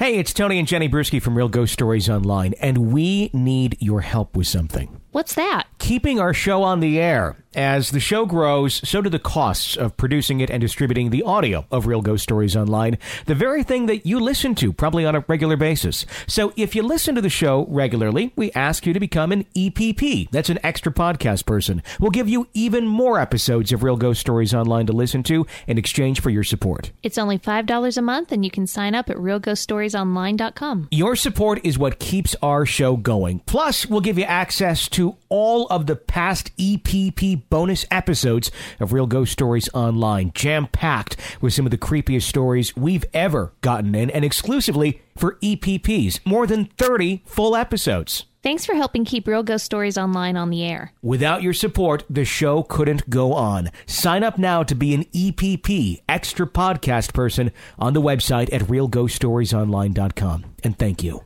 Hey, it's Tony and Jenny Brewski from Real Ghost Stories Online, and we need your help with something. What's that? Keeping our show on the air. As the show grows, so do the costs of producing it and distributing the audio of Real Ghost Stories Online, the very thing that you listen to probably on a regular basis. So if you listen to the show regularly, we ask you to become an EPP. That's an extra podcast person. We'll give you even more episodes of Real Ghost Stories Online to listen to in exchange for your support. It's only $5 a month, and you can sign up at realghoststoriesonline.com. Your support is what keeps our show going. Plus, we'll give you access to all of the past EPP bonus episodes of Real Ghost Stories Online, jam-packed with some of the creepiest stories we've ever gotten in, and exclusively for EPPs. More than 30 full episodes. Thanks for helping keep Real Ghost Stories Online on the air. Without your support, the show couldn't go on. Sign up now to be an EPP, extra podcast person, on the website at realghoststoriesonline.com. And thank you.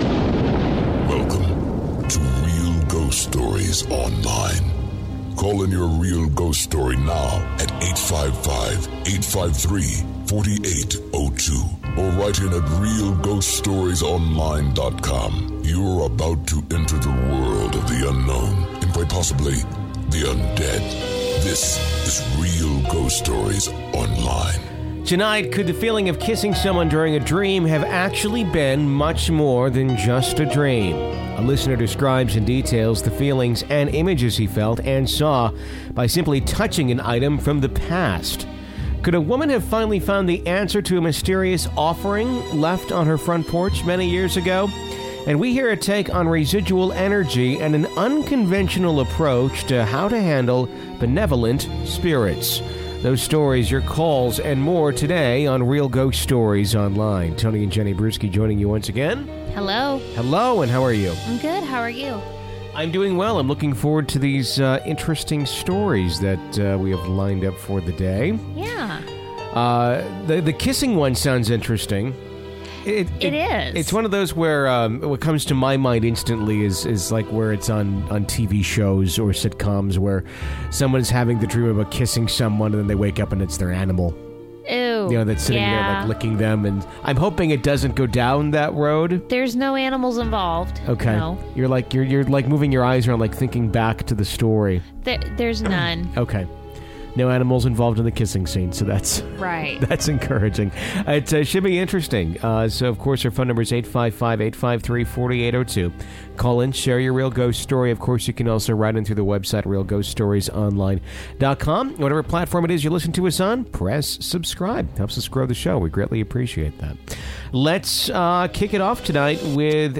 Welcome to Real Ghost Stories Online. Call in your real ghost story now at 855-853-4802 or write in at realghoststoriesonline.com. You're about to enter the world of the unknown and quite possibly the undead. This is Real Ghost Stories Online. Tonight, could the feeling of kissing someone during a dream have actually been much more than just a dream? A listener describes in details the feelings and images he felt and saw by simply touching an item from the past. Could a woman have finally found the answer to a mysterious offering left on her front porch many years ago? And we hear a take on residual energy and an unconventional approach to how to handle benevolent spirits. Those stories, your calls, and more today on Real Ghost Stories Online. Tony and Jenny Brewski joining you once again. Hello. Hello, and how are you? I'm good. How are you? I'm doing well. I'm looking forward to these interesting stories that we have lined up for the day. Yeah. The kissing one sounds interesting. It is. It's one of those where what comes to my mind instantly is like where it's on TV shows or sitcoms where someone's having the dream about kissing someone and then they wake up and it's their animal. Ew. You know, that's sitting there like licking them, and I'm hoping it doesn't go down that road. There's no animals involved. Okay. No. You're like moving your eyes around, like thinking back to the story. There's none. Okay. No animals involved in the kissing scene, so that's right. That's encouraging. It should be interesting. So, of course, our phone number is 855-853-4802. Call in, share your real ghost story. Of course, you can also write in through the website, realghoststoriesonline.com. Whatever platform it is you listen to us on, press subscribe. Helps us grow the show. We greatly appreciate that. Let's kick it off tonight with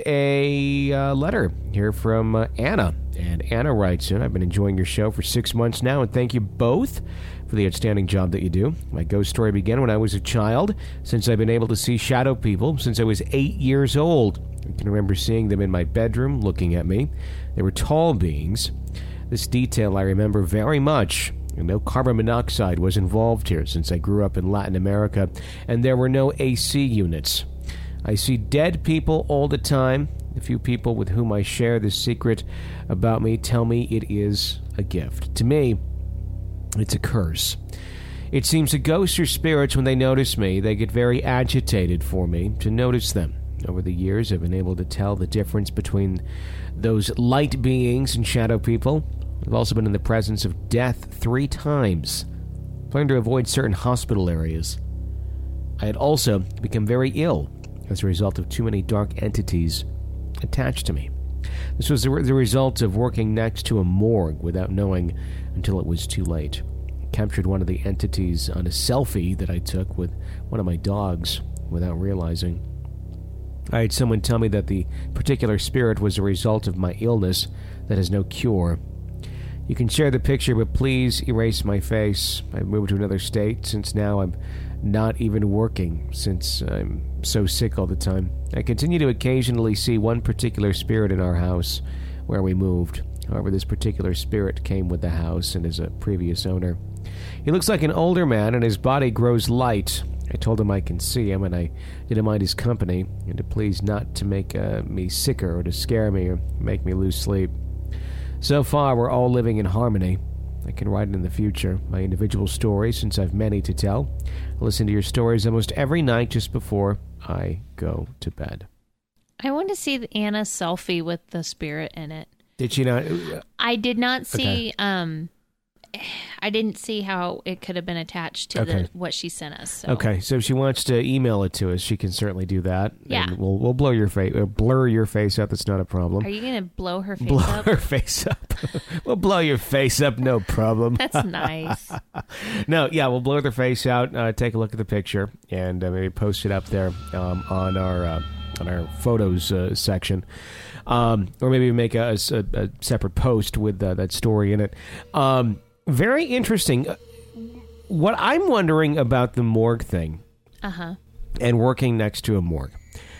a letter here from Anna. And Anna writes in, I've been enjoying your show for 6 months now, and thank you both for the outstanding job that you do. My ghost story began when I was a child, since I've been able to see shadow people since I was 8 years old. I can remember seeing them in my bedroom looking at me. They were tall beings. This detail I remember very much. And no carbon monoxide was involved here since I grew up in Latin America, and there were no AC units. I see dead people all the time. The few people with whom I share this secret about me tell me it is a gift. To me, it's a curse. It seems that ghosts or spirits, when they notice me, they get very agitated for me to notice them. Over the years, I've been able to tell the difference between those light beings and shadow people. I've also been in the presence of death 3 times, trying to avoid certain hospital areas. I had also become very ill as a result of too many dark entities attached to me. This was the result of working next to a morgue without knowing until it was too late. I captured one of the entities on a selfie that I took with one of my dogs without realizing. I had someone tell me that the particular spirit was a result of my illness that has no cure. You can share the picture, but please erase my face. I've moved to another state since now I'm not even working since I'm so sick all the time. I continue to occasionally see one particular spirit in our house where we moved. However, this particular spirit came with the house and is a previous owner. He looks like an older man and his body grows light. I told him I can see him and I didn't mind his company and to please not to make me sicker or to scare me or make me lose sleep. So far, we're all living in harmony. I can write in the future my individual stories since I've many to tell. I listen to your stories almost every night just before I go to bed. I want to see Anna's selfie with the spirit in it. Did she not? I did not see. Okay. I didn't see how it could have been attached to what she sent us. So. Okay, so if she wants to email it to us, she can certainly do that. Yeah, and we'll blur your face out. That's not a problem. Are you going to blow her face blow up? Blow her face up. We'll blow your face up, no problem. That's nice. No, yeah, we'll blur their face out. Take a look at the picture and maybe post it up there on our photos section. Or maybe make a separate post with that story in it. Very interesting. What I'm wondering about the morgue thing and working next to a morgue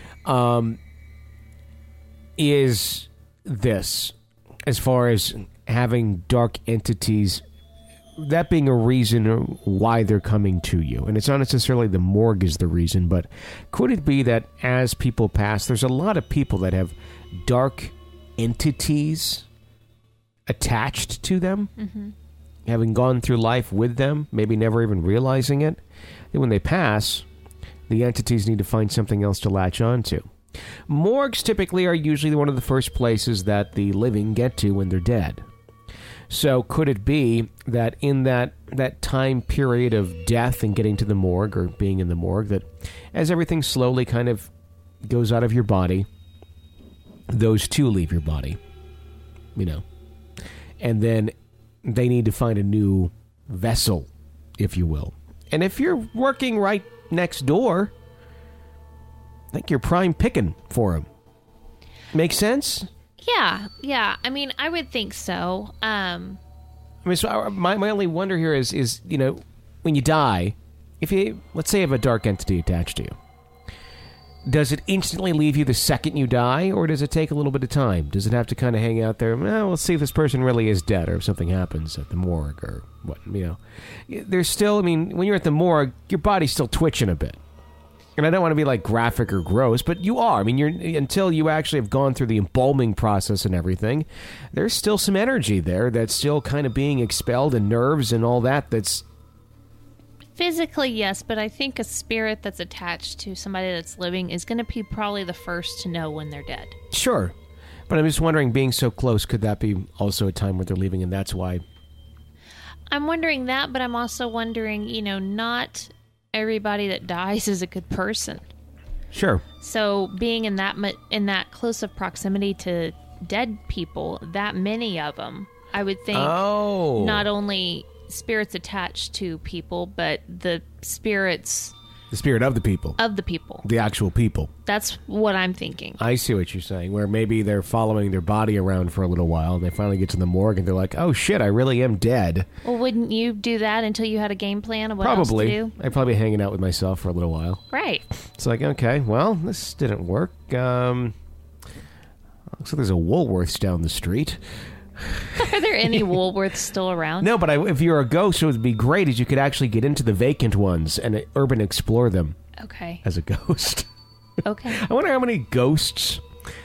is this, as far as having dark entities, that being a reason why they're coming to you. And it's not necessarily the morgue is the reason, but could it be that as people pass, there's a lot of people that have dark entities attached to them, having gone through life with them, maybe never even realizing it. Then when they pass, the entities need to find something else to latch onto. Morgues typically are usually one of the first places that the living get to when they're dead. So could it be that in that time period of death and getting to the morgue or being in the morgue, that as everything slowly kind of goes out of your body, those two leave your body, and then they need to find a new vessel, if you will. And if you're working right next door, I think you're prime picking for them. Make sense? Yeah. I mean, I would think so. So my only wonder here is when you die, if let's say you have a dark entity attached to you, does it instantly leave you the second you die, or does it take a little bit of time? Does it have to kind of hang out there? Well, we'll see if this person really is dead, or if something happens at the morgue, or what, There's still, when you're at the morgue, your body's still twitching a bit. And I don't want to be like graphic or gross, but you are. Until you actually have gone through the embalming process and everything, there's still some energy there that's still kind of being expelled, and nerves and all that's... Physically, yes, but I think a spirit that's attached to somebody that's living is going to be probably the first to know when they're dead. Sure. But I'm just wondering, being so close, could that be also a time where they're leaving, and that's why... I'm wondering that, but I'm also wondering, not everybody that dies is a good person. Sure. So being in that close of proximity to dead people, that many of them, I would think not only spirits attached to people, but the spirit of the people. The actual people. That's what I'm thinking. I see what you're saying, where maybe they're following their body around for a little while, and they finally get to the morgue, and they're like, oh shit, I really am dead. Well, wouldn't you do that until you had a game plan of what else to do? I'd probably be hanging out with myself for a little while. Right. It's like, okay, well, this didn't work. Looks like there's a Woolworths down the street. Are there any Woolworths still around? No, but if you're a ghost, what would be great is you could actually get into the vacant ones and urban explore them. Okay. As a ghost. Okay. I wonder how many ghosts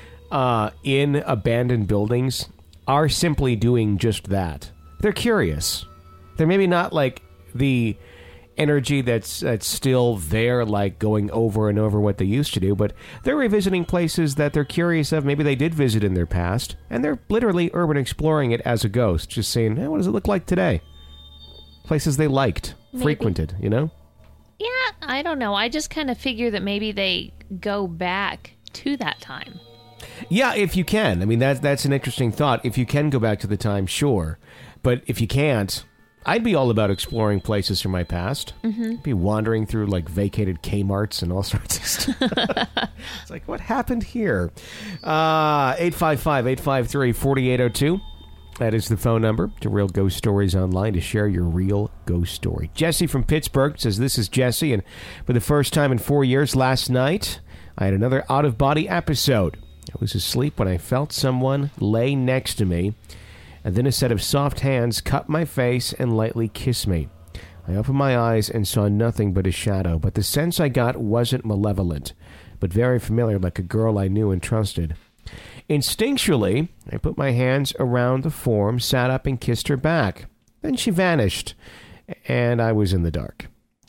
in abandoned buildings are simply doing just that. They're curious. They're maybe not like the energy that's still there, like going over and over what they used to do, but they're revisiting places that they're curious of. Maybe they did visit in their past, and they're literally urban exploring it as a ghost, just saying, hey, what does it look like today? Places they liked, frequented, Yeah, I don't know. I just kind of figure that maybe they go back to that time. Yeah, if you can. That's an interesting thought. If you can go back to the time, sure. But if you can't, I'd be all about exploring places from my past. Mm-hmm. Be wandering through like vacated Kmarts and all sorts of stuff. It's like, what happened here? 855-853-4802. That is the phone number to Real Ghost Stories Online to share your real ghost story. Jesse from Pittsburgh says, this is Jesse, and for the first time in 4 years, last night, I had another out-of-body episode. I was asleep when I felt someone lay next to me, and then a set of soft hands cut my face and lightly kissed me. I opened my eyes and saw nothing but a shadow, but the sense I got wasn't malevolent, but very familiar, like a girl I knew and trusted. Instinctually, I put my hands around the form, sat up and kissed her back. Then she vanished, and I was in the dark.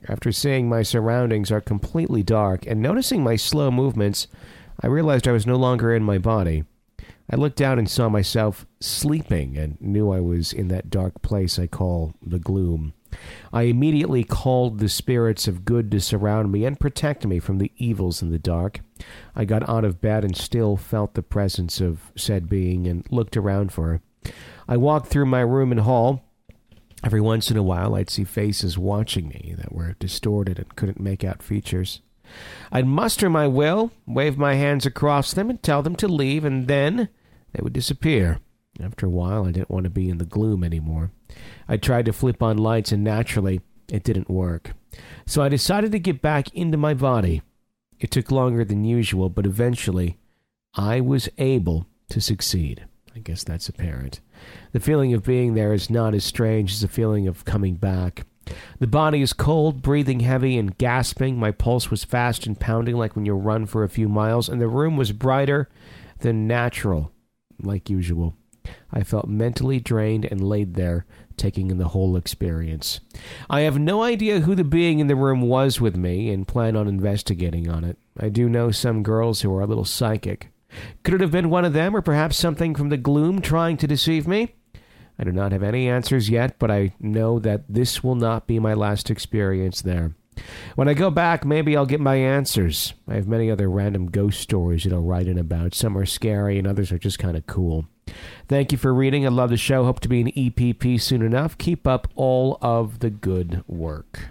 After seeing my surroundings are completely dark and noticing my slow movements, I realized I was no longer in my body. I looked down and saw myself sleeping and knew I was in that dark place I call the gloom. I immediately called the spirits of good to surround me and protect me from the evils in the dark. I got out of bed and still felt the presence of said being and looked around for her. I walked through my room and hall. Every once in a while, I'd see faces watching me that were distorted and couldn't make out features. I'd muster my will, wave my hands across them, and tell them to leave, and then they would disappear. After a while, I didn't want to be in the gloom anymore. I tried to flip on lights, and naturally, it didn't work. So I decided to get back into my body. It took longer than usual, but eventually, I was able to succeed. I guess that's apparent. The feeling of being there is not as strange as the feeling of coming back. The body is cold, breathing heavy and gasping. My pulse was fast and pounding like when you run for a few miles, and the room was brighter than natural, like usual. I felt mentally drained and laid there, taking in the whole experience. I have no idea who the being in the room was with me and plan on investigating on it. I do know some girls who are a little psychic. Could it have been one of them, or perhaps something from the gloom trying to deceive me? I do not have any answers yet, but I know that this will not be my last experience there. When I go back, maybe I'll get my answers. I have many other random ghost stories that I'll write in about. Some are scary, and others are just kind of cool. Thank you for reading. I love the show. Hope to be an EPP soon enough. Keep up all of the good work.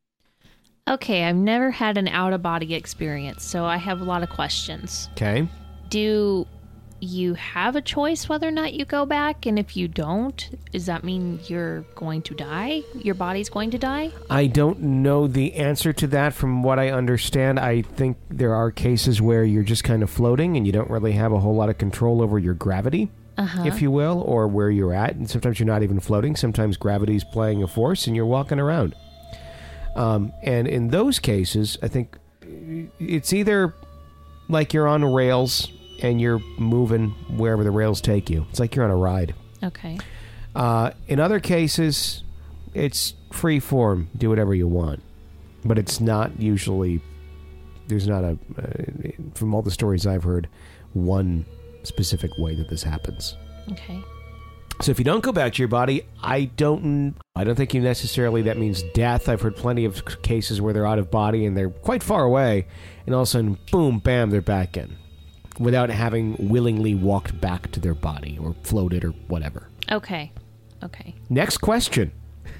Okay, I've never had an out-of-body experience, so I have a lot of questions. Okay. Do you have a choice whether or not you go back? And if you don't, does that mean you're going to die? Your body's going to die? I don't know the answer to that. From what I understand, I think there are cases where you're just kind of floating and you don't really have a whole lot of control over your gravity, if you will, or where you're at. And sometimes you're not even floating. Sometimes gravity's playing a force and you're walking around. And in those cases, I think it's either like you're on rails and you're moving wherever the rails take you. It's like you're on a ride. Okay. In other cases, it's free form. Do whatever you want. But it's not usually... There's not a... from all the stories I've heard, one specific way that this happens. Okay. So if you don't go back to your body, I don't think you necessarily... That means death. I've heard plenty of cases where they're out of body and they're quite far away, and all of a sudden, boom, bam, they're back in, without having willingly walked back to their body or floated or whatever. Okay. Next question.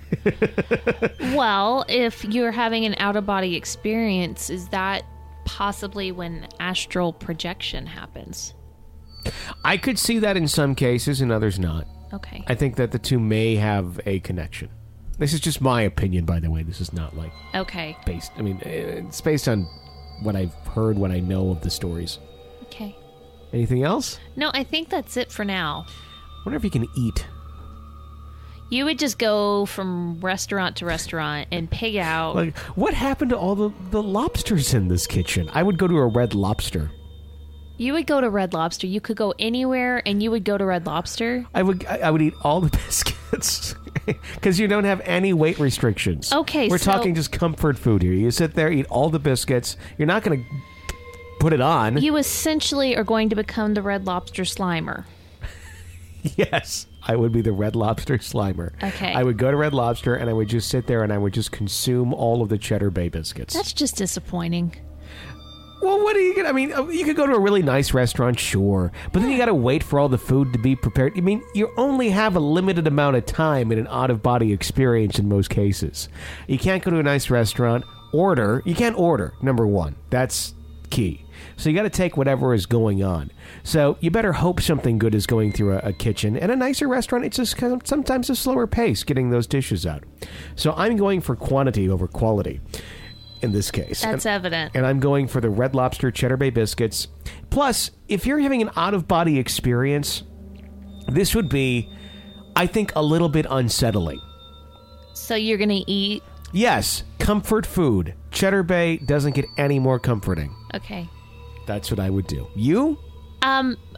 Well, if you're having an out-of-body experience, is that possibly when astral projection happens? I could see that in some cases, in others not. Okay. I think that the two may have a connection. This is just my opinion, by the way. This is not like... Okay. Based... I mean, it's based on what I've heard, what I know of the stories. Okay. Anything else? No, I think that's it for now. I wonder if you can eat. You would just go from restaurant to restaurant and pig out. Like, what happened to all the lobsters in this kitchen? I would go to a Red Lobster. You would go to Red Lobster. You could go anywhere, and you would go to Red Lobster. I would eat all the biscuits because you don't have any weight restrictions. Okay, we're talking just comfort food here. You sit there, eat all the biscuits. You're not going to put it on. You essentially are going to become the Red Lobster Slimer. Yes, I would be the Red Lobster Slimer. Okay. I would go to Red Lobster and I would just sit there and I would just consume all of the Cheddar Bay biscuits. That's just disappointing. Well, what are you going to... I mean, you could go to a really nice restaurant, sure. But then you got to wait for all the food to be prepared. I mean, you only have a limited amount of time in an out-of-body experience in most cases. You can't go to a nice restaurant, order. You can't order, number one. That's key. So you got to take whatever is going on. So you better hope something good is going through a kitchen. And a nicer restaurant, it's just kind of sometimes a slower pace getting those dishes out. So I'm going for quantity over quality in this case. That's evident. And I'm going for the Red Lobster Cheddar Bay biscuits. Plus, if you're having an out-of-body experience, this would be, I think, a little bit unsettling. So you're going to eat? Yes. Comfort food. Cheddar Bay doesn't get any more comforting. Okay. That's what I would do. You?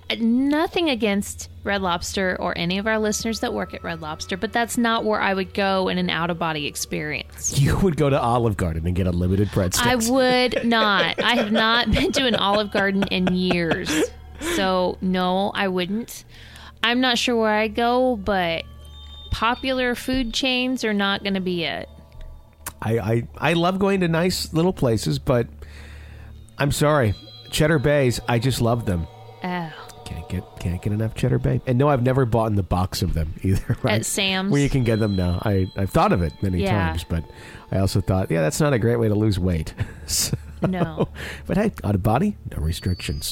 nothing against Red Lobster or any of our listeners that work at Red Lobster, but that's not where I would go in an out-of-body experience. You would go to Olive Garden and get unlimited breadsticks. I would not. I have not been to an Olive Garden in years. So, no, I wouldn't. I'm not sure where I'd go, but popular food chains are not going to be it. I love going to nice little places, but I'm sorry. Cheddar Bays, I just love them. Oh. Can't get enough Cheddar Bay. And no, I've never bought in the box of them either. Right? At Sam's? Where you can get them now. I've thought of it many times, but I also thought, that's not a great way to lose weight. So, no. But hey, out of body, no restrictions.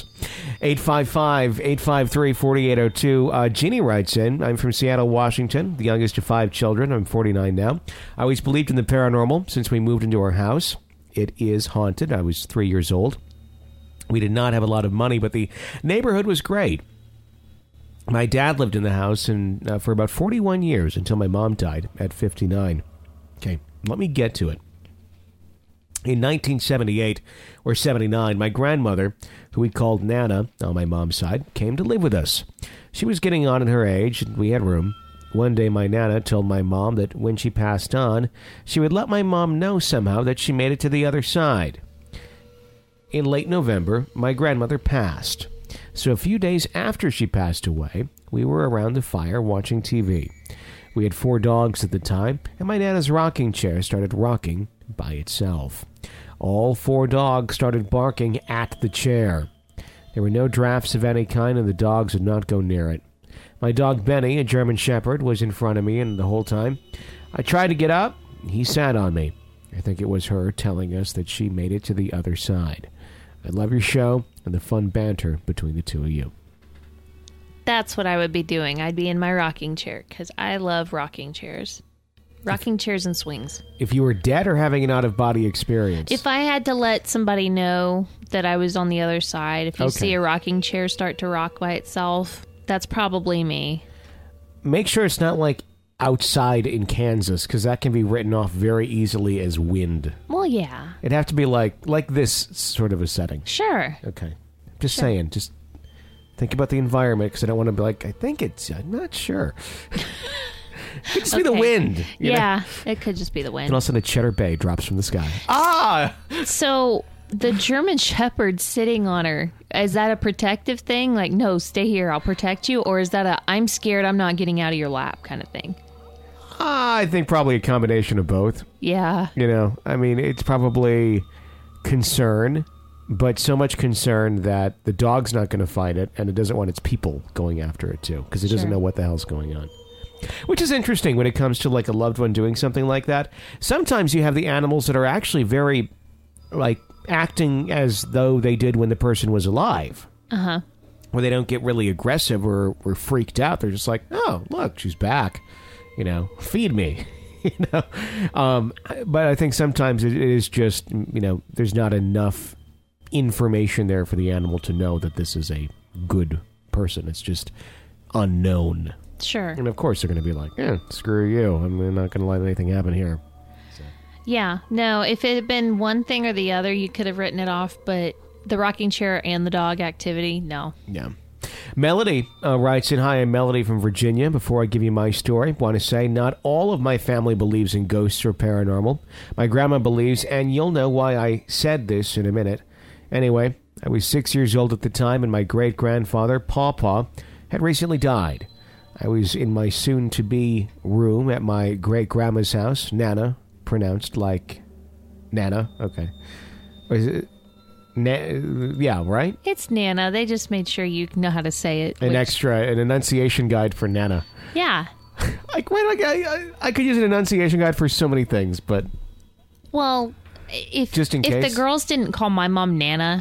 855-853-4802. Jeannie writes in, I'm from Seattle, Washington, the youngest of 5 children. I'm 49 now. I always believed in the paranormal since we moved into our house. It is haunted. I was 3 years old. We did not have a lot of money, but the neighborhood was great. My dad lived in the house for about 41 years until my mom died at 59. Okay, let me get to it. In 1978 or 79, my grandmother, who we called Nana on my mom's side, came to live with us. She was getting on in her age, and we had room. One day, my Nana told my mom that when she passed on, she would let my mom know somehow that she made it to the other side. In late November, my grandmother passed. So a few days after she passed away, we were around the fire watching TV. We had 4 dogs at the time, and my Nana's rocking chair started rocking by itself. All 4 dogs started barking at the chair. There were no drafts of any kind, and the dogs would not go near it. My dog Benny, a German Shepherd, was in front of me, and the whole time I tried to get up, he sat on me. I think it was her telling us that she made it to the other side. I love your show and the fun banter between the two of you. That's what I would be doing. I'd be in my rocking chair because I love rocking chairs. Rocking chairs and swings. If you were dead or having an out-of-body experience? If I had to let somebody know that I was on the other side, if you see a rocking chair start to rock by itself, that's probably me. Make sure it's not like outside in Kansas, because that can be written off very easily as wind. Well, yeah. It'd have to be like this sort of a setting. Sure. Okay. Just saying. Just think about the environment, because I don't want to be like, I'm not sure. It could just be the wind. Yeah, it could just be the wind. And all of a sudden a Cheddar Bay drops from the sky. Ah! So the German Shepherd sitting on her, is that a protective thing? Like, no, stay here, I'll protect you? Or is that a, I'm scared, I'm not getting out of your lap kind of thing? I think probably a combination of both. Yeah. I mean, it's probably concern, but so much concern that the dog's not going to fight it, and it doesn't want its people going after it, too, because it doesn't know what the hell's going on. Which is interesting when it comes to, like, a loved one doing something like that. Sometimes you have the animals that are actually very, like, acting as though they did when the person was alive. Uh-huh. Where they don't get really aggressive or freaked out. They're just like, oh, look, she's back. Feed me. But I think sometimes it is just, there's not enough information there for the animal to know that this is a good person. It's just unknown. Sure. And of course they're going to be like, screw you. I'm not going to let anything happen here. So. Yeah. No, if it had been one thing or the other, you could have written it off. But the rocking chair and the dog activity, no. Yeah. Melody writes in, hi, I'm Melody from Virginia. Before I give you my story, I want to say not all of my family believes in ghosts or paranormal. My grandma believes, and you'll know why I said this in a minute. Anyway, I was 6 years old at the time, and my great-grandfather, Pawpaw, had recently died. I was in my soon-to-be room at my great-grandma's house, Nana, pronounced like Nana. Okay. Or is it? Yeah, right? It's Nana. They just made sure you know how to say it. An enunciation guide for Nana. Yeah. I could use an enunciation guide for so many things, but... Well, if the girls didn't call my mom Nana,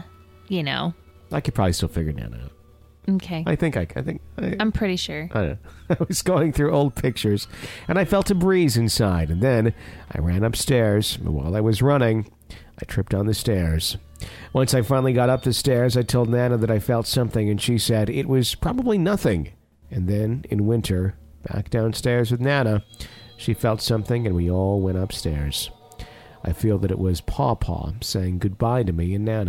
I could probably still figure Nana out. Okay. I'm pretty sure. I don't know. I was going through old pictures, and I felt a breeze inside, and then I ran upstairs. But while I was running, I tripped on the stairs. Once I finally got up the stairs, I told Nana that I felt something, and she said it was probably nothing. And then, in winter, back downstairs with Nana, she felt something, and we all went upstairs. I feel that it was Pawpaw saying goodbye to me and Nana.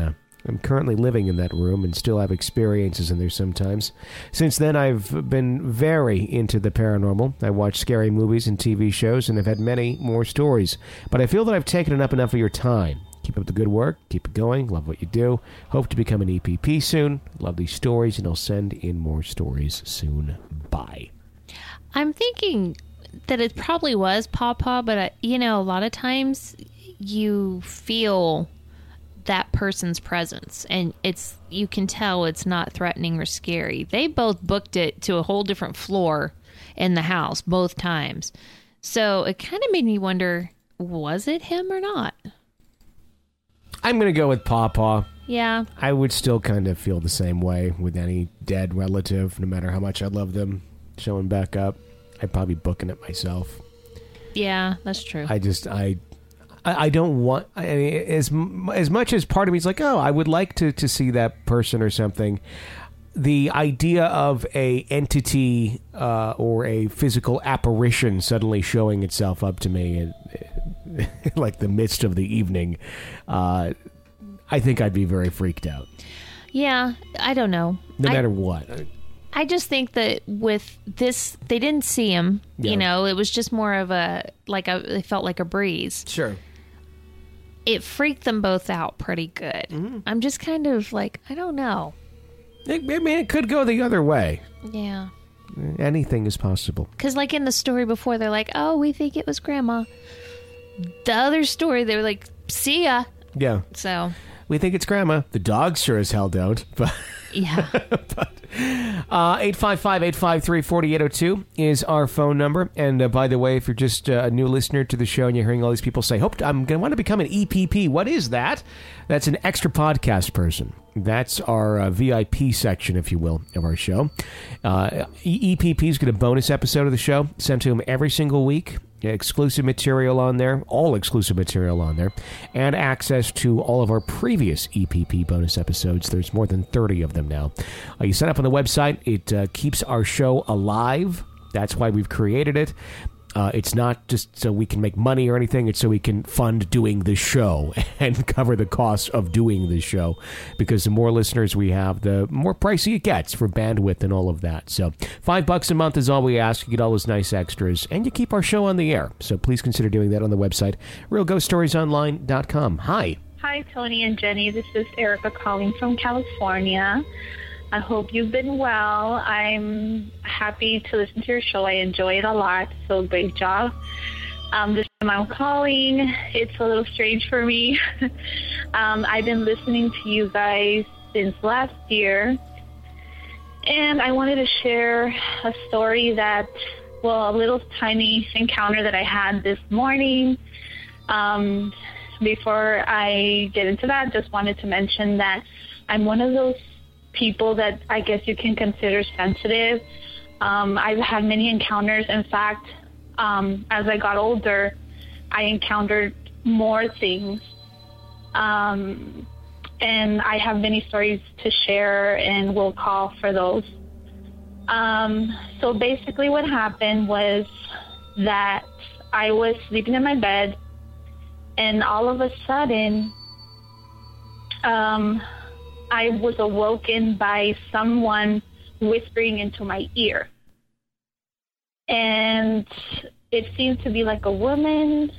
I'm currently living in that room and still have experiences in there sometimes. Since then, I've been very into the paranormal. I watch scary movies and TV shows and have had many more stories. But I feel that I've taken up enough of your time. Keep up the good work. Keep it going. Love what you do. Hope to become an EPP soon. Love these stories, and I'll send in more stories soon. Bye. I'm thinking that it probably was Pawpaw, but, a lot of times you feel that person's presence, and you can tell it's not threatening or scary. They both booked it to a whole different floor in the house both times. So it kind of made me wonder, was it him or not? I'm going to go with Pawpaw. Yeah. I would still kind of feel the same way with any dead relative, no matter how much I love them showing back up. I'd probably be booking it myself. Yeah, that's true. I don't want... as much as part of me is like, oh, I would like to see that person or something. The idea of a entity or a physical apparition suddenly showing itself up to me in like the midst of the evening, I think I'd be very freaked out. Yeah, I don't know. No matter what. I just think that with this, they didn't see him. Yeah. It was just more of it felt like a breeze. Sure. It freaked them both out pretty good. Mm-hmm. I'm just kind of like, I don't know. It could go the other way. Yeah. Anything is possible. Because like in the story before, they're like, oh, we think it was Grandma. The other story, they were like, see ya. Yeah. So. We think it's Grandma. The dogs sure as hell don't. But yeah. But 855-853-4802 is our phone number. And by the way, if you're just a new listener to the show and you're hearing all these people say, I'm going to want to become an EPP. What is that? That's an extra podcast person. That's our VIP section, if you will, of our show. EPPs get a bonus episode of the show sent to them every single week. Exclusive material on there, all exclusive material on there, and access to all of our previous EPP bonus episodes. There's more than 30 of them now. You sign up on the website. It keeps our show alive. That's why we've created it. It's not just so we can make money or anything. It's so we can fund doing the show and cover the costs of doing the show. Because the more listeners we have, the more pricey it gets for bandwidth and all of that. So $5 a month is all we ask. You get all those nice extras. And you keep our show on the air. So please consider doing that on the website, realghoststoriesonline.com. Hi. Hi, Tony and Jenny. This is Erica calling from California. I hope you've been well. I'm happy to listen to your show. I enjoy it a lot, so great job. This time I'm calling. It's a little strange for me. I've been listening to you guys since last year, and I wanted to share a story a little tiny encounter that I had this morning. Before I get into that, just wanted to mention that I'm one of those people that I guess you can consider sensitive. I've had many encounters. In fact, as I got older, I encountered more things. And I have many stories to share, and we'll call for those. So basically what happened was that I was sleeping in my bed, and all of a sudden, I was awoken by someone whispering into my ear. And it seemed to be like a woman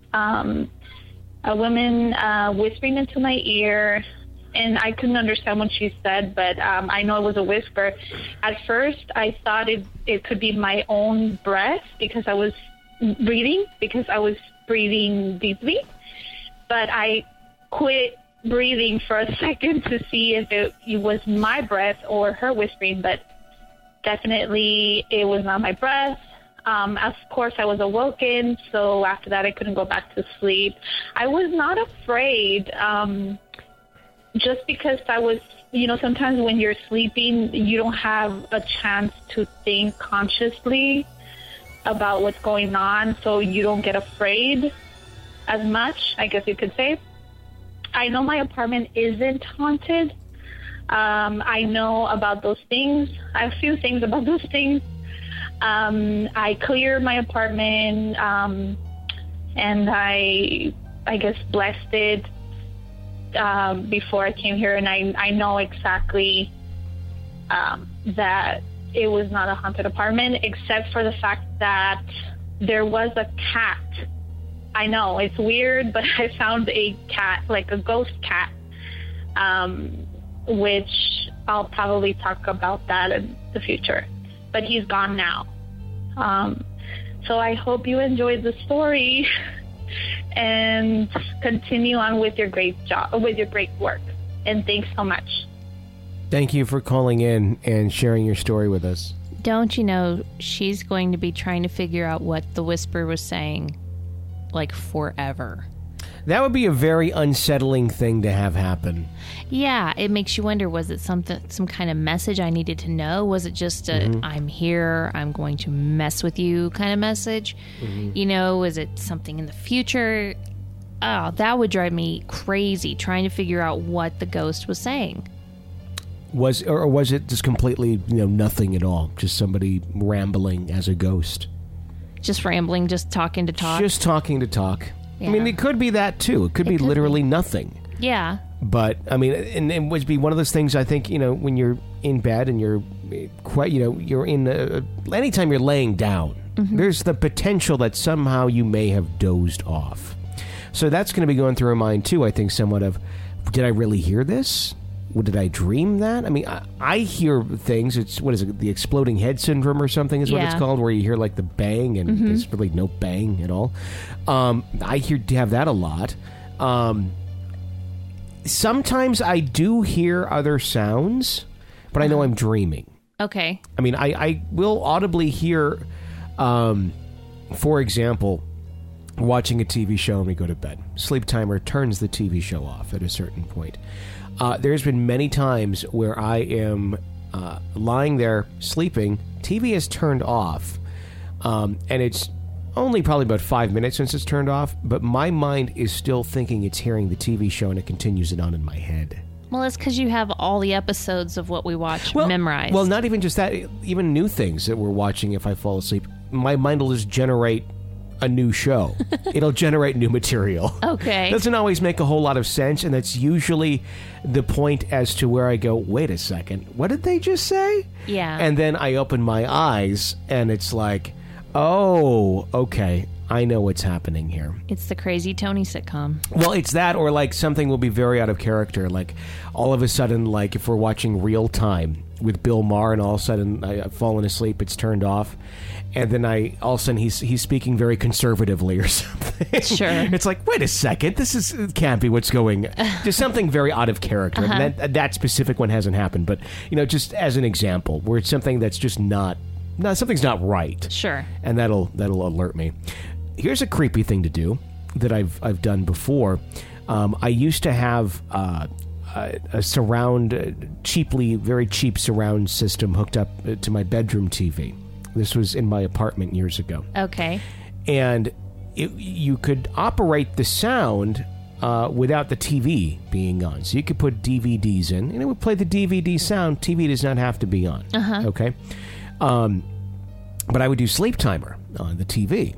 whispering into my ear. And I couldn't understand what she said, but I know it was a whisper. At first, I thought it could be my own breath because I was breathing deeply. But I quit breathing for a second to see if it was my breath or her whispering, but definitely it was not my breath. Of course, I was awoken, so after that I couldn't go back to sleep. I was not afraid, just because I was, sometimes when you're sleeping, you don't have a chance to think consciously about what's going on, so you don't get afraid as much, I guess you could say. I know my apartment isn't haunted. I know about those things. I have a few things about those things. I cleared my apartment, and I guess blessed it before I came here, and I know exactly that it was not a haunted apartment, except for the fact that there was a cat. I know, it's weird, but I found a cat, like a ghost cat, which I'll probably talk about that in the future. But he's gone now. So I hope you enjoyed the story and continue on with your great job, with your great work. And thanks so much. Thank you for calling in and sharing your story with us. Don't you know she's going to be trying to figure out what the whisper was saying, like, forever. That would be a very unsettling thing to have happen. Yeah, it makes you wonder, was it some kind of message I needed to know? Was it just a, I'm here, I'm going to mess with you kind of message? You know, was it something in the future? Oh, that would drive me crazy, trying to figure out what the ghost was saying. Was it just completely, nothing at all? Just somebody rambling as a ghost? Just rambling, just talking to talk? Just talking to talk. Yeah. I mean, it could be that, too. It could be literally nothing. Yeah. But, I mean, and it would be one of those things, I think, when you're in bed and you're quite, you're in, anytime you're laying down, there's the potential that somehow you may have dozed off. So that's going to be going through our mind, too, I think, somewhat of, did I really hear this? Did I dream that? I mean, I hear things. It's, what is it, the exploding head syndrome or something is what it's called, where you hear like the bang and there's really no bang at all. I have that a lot. Sometimes I do hear other sounds, but I know I'm dreaming. Okay. I mean, I will audibly hear, for example, watching a TV show when we go to bed. Sleep timer turns the TV show off at a certain point. There's been many times where I am lying there sleeping, TV is turned off, and it's only probably about 5 minutes since it's turned off, but my mind is still thinking it's hearing the TV show, and it continues it on in my head. Well, it's because you have all the episodes of what we watch memorized. Well, not even just that, even new things that we're watching if I fall asleep. My mind will just generate a new show. It'll generate new material. Okay. Doesn't always make a whole lot of sense, and that's usually the point as to where I go, wait a second, what did they just say? Yeah. And then I open my eyes, and it's like, oh, okay, I know what's happening here. It's the Crazy Tony sitcom. Well, it's that, or like something will be very out of character. Like all of a sudden, like if we're watching Real Time with Bill Maher, and all of a sudden I've fallen asleep, it's turned off. And then all of a sudden he's speaking very conservatively or something. Sure. It's like, wait a second, it can't be what's going. Just something very out of character. And that specific one hasn't happened, but just as an example, where it's something that's just something's not right. Sure. And that'll alert me. Here's a creepy thing to do that I've done before. I used to have a surround, very cheap surround system hooked up to my bedroom TV. This was in my apartment years ago. Okay. And you could operate the sound without the TV being on. So you could put DVDs in, and it would play the DVD sound. TV does not have to be on. Okay? But I would do Sleep Timer on the TV.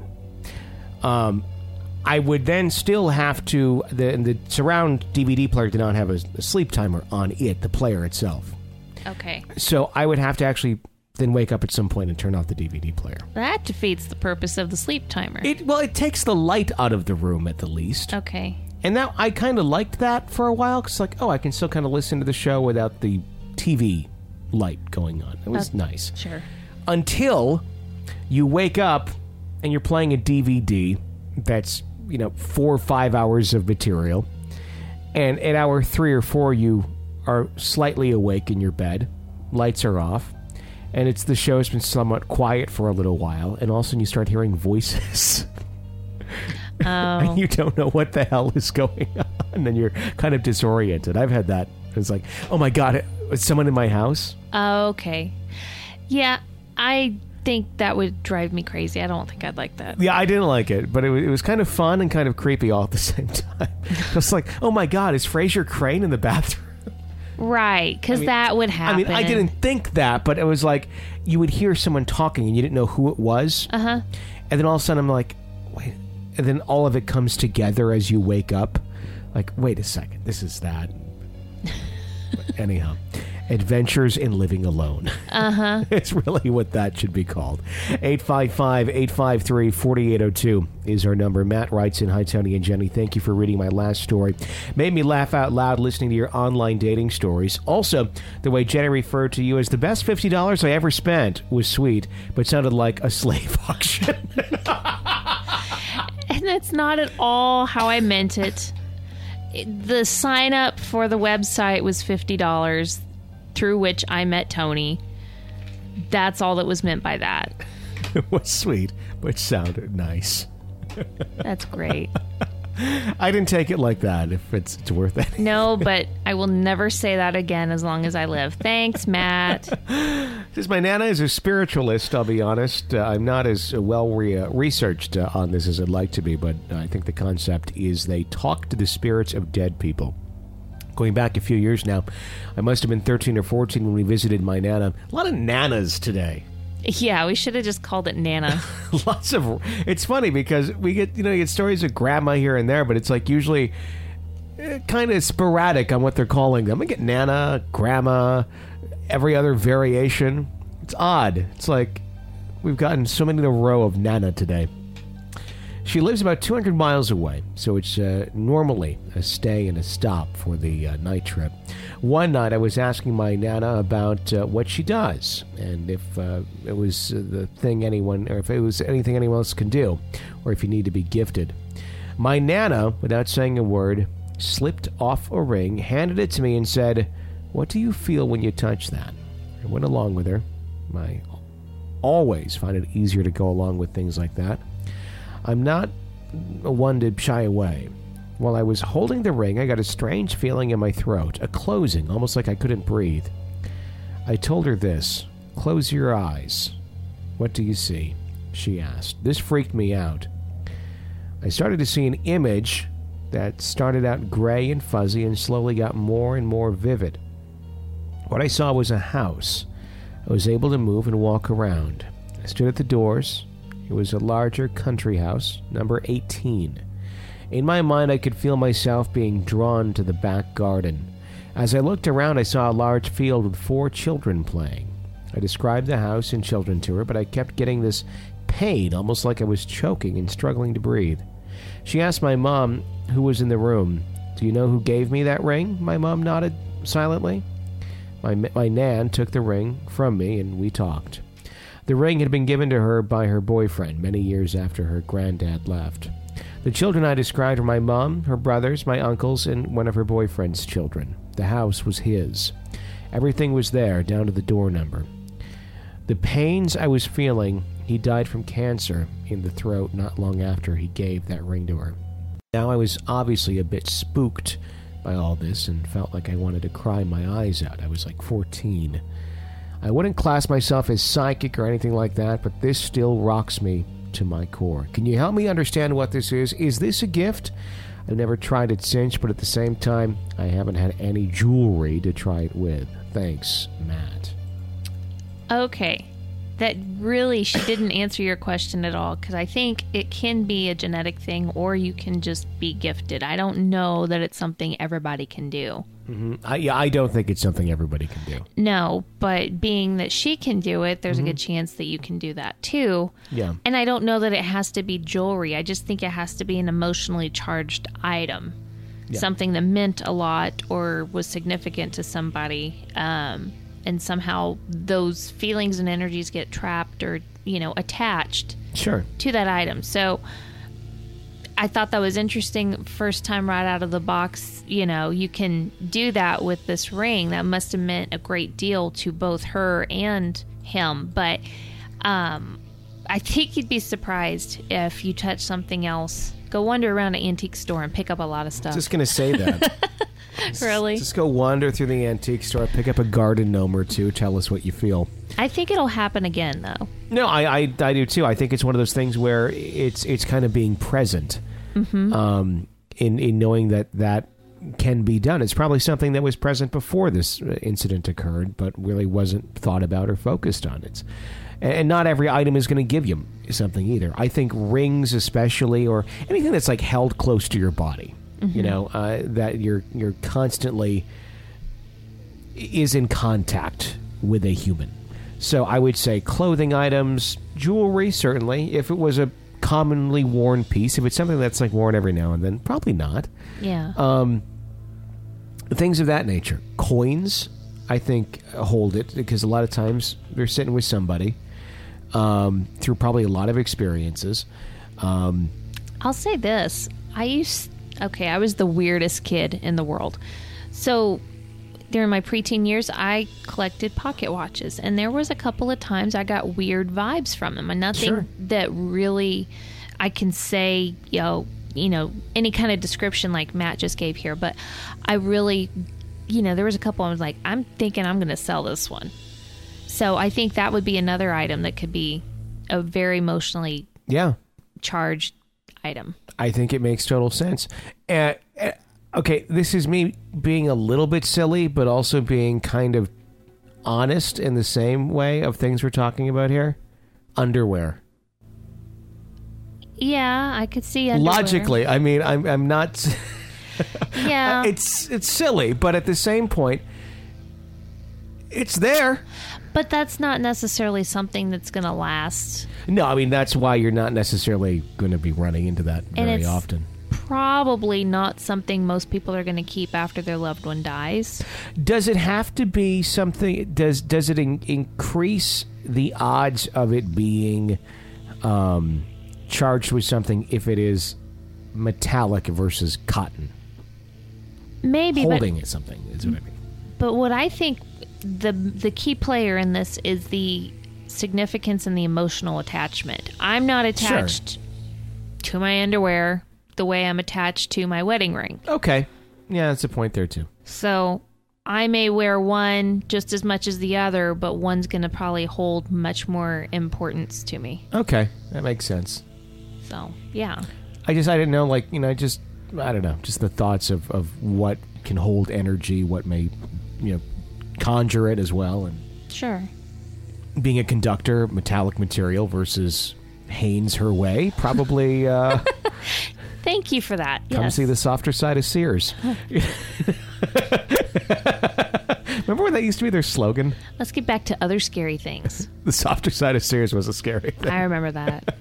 I would then still have to... The surround DVD player did not have a Sleep Timer on it, the player itself. Okay. So I would have to actually... then wake up at some point and turn off the DVD player. That defeats the purpose of the sleep timer. It takes the light out of the room at the least. Okay. And now I kind of liked that for a while, because I can still kind of listen to the show without the TV light going on. It was nice. Sure. Until you wake up and you're playing a DVD that's, 4 or 5 hours of material, and at hour 3 or 4 you are slightly awake in your bed, lights are off, and the show's been somewhat quiet for a little while, and all of a sudden you start hearing voices. Oh. And you don't know what the hell is going on, and then you're kind of disoriented. I've had that. It's like, oh my God, is someone in my house? Okay. Yeah, I think that would drive me crazy. I don't think I'd like that. Yeah, I didn't like it, but it was kind of fun and kind of creepy all at the same time. I was like, oh my God, is Frasier Crane in the bathroom? Right, because that would happen. I didn't think that, but it was like you would hear someone talking and you didn't know who it was. And then all of a sudden I'm like, wait. And then all of it comes together as you wake up. Like, wait a second, this is that. Anyhow, Adventures in Living Alone. It's really what that should be called. 855-853-4802 is our number. Matt writes in, "Hi, Tony and Jenny. Thank you for reading my last story. Made me laugh out loud listening to your online dating stories. Also, the way Jenny referred to you as the best $50 I ever spent was sweet, but sounded like a slave auction." And that's not at all how I meant it. The sign up for the website was $50, through which I met Tony. That's all that was meant by that. It was sweet, but sounded nice. That's great. I didn't take it like that, if it's worth it. No, but I will never say that again as long as I live. Thanks, Matt. Since my Nana is a spiritualist, I'll be honest, I'm not as well researched on this as I'd like to be, but I think the concept is they talk to the spirits of dead people. Going back a few years now, I must have been 13 or 14 when we visited my Nana. A lot of Nanas today. Yeah, we should have just called it Nana. It's funny because we get, you get stories of grandma here and there, but it's like usually kind of sporadic on what they're calling them. We get Nana, grandma, every other variation. It's odd. It's like we've gotten so many in a row of Nana today. She lives about 200 miles away, so it's normally a stay and a stop for the night trip. One night I was asking my Nana about what she does, and if it was the thing anyone, or if it was anything anyone else can do, or if you need to be gifted. My Nana, without saying a word, slipped off a ring, handed it to me, and said, "What do you feel when you touch that?" I went along with her. I always find it easier to go along with things like that. I'm not one to shy away. While I was holding the ring, I got a strange feeling in my throat, a closing, almost like I couldn't breathe. I told her this. "Close your eyes." "What do you see?" she asked. This freaked me out. I started to see an image that started out gray and fuzzy and slowly got more and more vivid. What I saw was a house. I was able to move and walk around. I stood at the doors. It was a larger country house, number 18. In my mind, I could feel myself being drawn to the back garden. As I looked around, I saw a large field with 4 children playing. I described the house and children to her, but I kept getting this pain, almost like I was choking and struggling to breathe. She asked my mom, who was in the room, "Do you know who gave me that ring?" My mom nodded silently. My Nan took the ring from me, and we talked. The ring had been given to her by her boyfriend many years after her granddad left. The children I described were my mom, her brothers, my uncles, and one of her boyfriend's children. The house was his. Everything was there, down to the door number. The pains I was feeling, he died from cancer in the throat not long after he gave that ring to her. Now I was obviously a bit spooked by all this and felt like I wanted to cry my eyes out. I was like 14. I wouldn't class myself as psychic or anything like that, but this still rocks me to my core. Can you help me understand what this is? Is this a gift? I've never tried it since, but at the same time, I haven't had any jewelry to try it with. Thanks, Matt. Okay. That really, she didn't answer your question at all, because I think it can be a genetic thing, or you can just be gifted. I don't know that it's something everybody can do. Mm-hmm. I don't think it's something everybody can do. No, but being that she can do it, there's a good chance that you can do that too. Yeah. And I don't know that it has to be jewelry. I just think it has to be an emotionally charged item. Yeah. Something that meant a lot or was significant to somebody. And somehow those feelings and energies get trapped or, attached to that item. So I thought that was interesting. First time right out of the box, you can do that with this ring. That must have meant a great deal to both her and him. But I think you'd be surprised if you touch something else. Go wander around an antique store and pick up a lot of stuff. Just going to say that. Really? Just go wander through the antique store, pick up a garden gnome or two, tell us what you feel. I think it'll happen again, though. No, I do too. I think it's one of those things where it's kind of being present, in knowing that can be done. It's probably something that was present before this incident occurred, but really wasn't thought about or focused on. And not every item is going to give you something either. I think rings especially, or anything that's like held close to your body. that you're constantly is in contact with a human. So I would say clothing items, jewelry, certainly. If it was a commonly worn piece, if it's something that's like worn every now and then, probably not. Yeah. Things of that nature. Coins, I think, hold it, because a lot of times they're sitting with somebody through probably a lot of experiences. I'll say this. I was the weirdest kid in the world. So during my preteen years, I collected pocket watches, and there was a couple of times I got weird vibes from them, and nothing that really I can say, any kind of description like Matt just gave here, but I really, there was a couple I was like, I'm thinking I'm going to sell this one. So I think that would be another item that could be a very emotionally charged item. I think it makes total sense. Okay, this is me being a little bit silly, but also being kind of honest in the same way of things we're talking about here. Underwear. Yeah, I could see underwear. Logically, I mean, I'm not... Yeah. It's silly, but at the same point, it's there. But that's not necessarily something that's going to last. No, I mean, that's why you're not necessarily going to be running into that very often. Probably not something most people are going to keep after their loved one dies. Does it have to be something? Does it increase the odds of it being charged with something if it is metallic versus cotton? Maybe holding it something is what I mean. But what I think the key player in this is the significance and the emotional attachment. I'm not attached to my underwear the way I'm attached to my wedding ring. Okay. Yeah, that's a point there, too. So I may wear one just as much as the other, but one's going to probably hold much more importance to me. Okay. That makes sense. So, yeah. I didn't know, I don't know, just the thoughts of what can hold energy, what may, conjure it as well. And sure. Being a conductor, metallic material versus Hanes her way, probably... Thank you for that. Come see the softer side of Sears. Remember when that used to be their slogan? Let's get back to other scary things. The softer side of Sears was a scary thing. I remember that.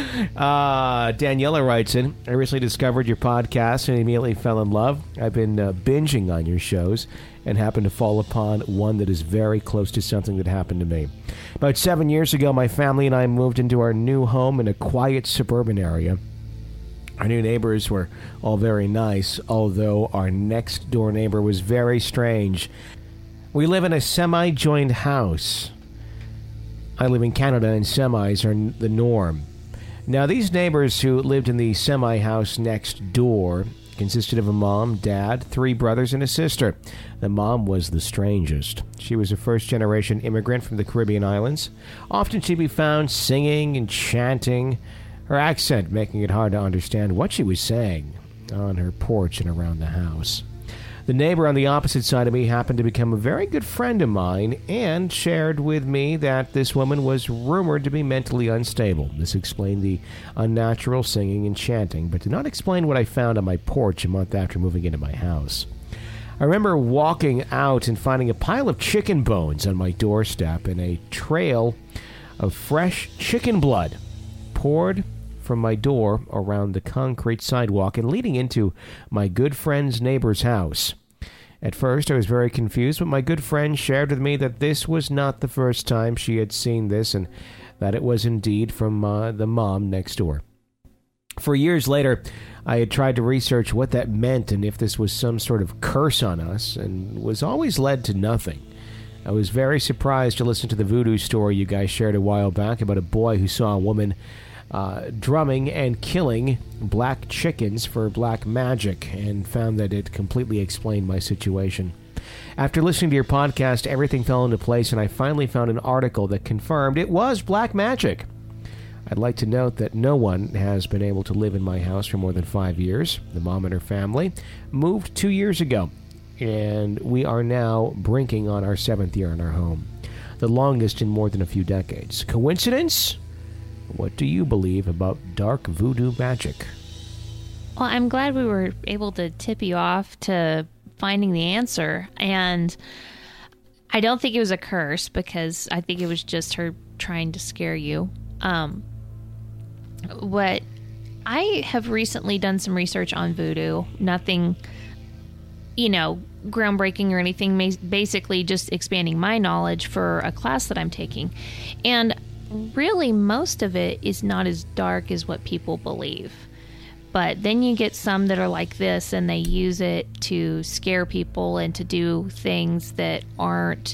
Daniela writes in, I recently discovered your podcast and immediately fell in love. I've been binging on your shows and happened to fall upon one that is very close to something that happened to me. About 7 years ago, my family and I moved into our new home in a quiet suburban area. Our new neighbors were all very nice, although our next-door neighbor was very strange. We live in a semi-joined house. I live in Canada, and semis are the norm. Now, these neighbors who lived in the semi-house next door consisted of a mom, dad, 3 brothers, and a sister. The mom was the strangest. She was a first-generation immigrant from the Caribbean islands. Often she'd be found singing and chanting, her accent making it hard to understand what she was saying on her porch and around the house. The neighbor on the opposite side of me happened to become a very good friend of mine and shared with me that this woman was rumored to be mentally unstable. This explained the unnatural singing and chanting, but did not explain what I found on my porch a month after moving into my house. I remember walking out and finding a pile of chicken bones on my doorstep and a trail of fresh chicken blood poured from my door around the concrete sidewalk and leading into my good friend's neighbor's house. At first, I was very confused, but my good friend shared with me that this was not the first time she had seen this and that it was indeed from the mom next door. For years later, I had tried to research what that meant and if this was some sort of curse on us, and was always led to nothing. I was very surprised to listen to the voodoo story you guys shared a while back about a boy who saw a woman drumming and killing black chickens for black magic, and found that it completely explained my situation. After listening to your podcast, everything fell into place, and I finally found an article that confirmed it was black magic. I'd like to note that no one has been able to live in my house for more than 5 years. The mom and her family moved 2 years ago, and we are now brinking on our 7th year in our home, the longest in more than a few decades. Coincidence? What do you believe about dark voodoo magic? Well, I'm glad we were able to tip you off to finding the answer. And I don't think it was a curse, because I think it was just her trying to scare you. What I have recently done some research on voodoo. Nothing, groundbreaking or anything. Basically just expanding my knowledge for a class that I'm taking. And really, most of it is not as dark as what people believe. But then you get some that are like this, and they use it to scare people and to do things that aren't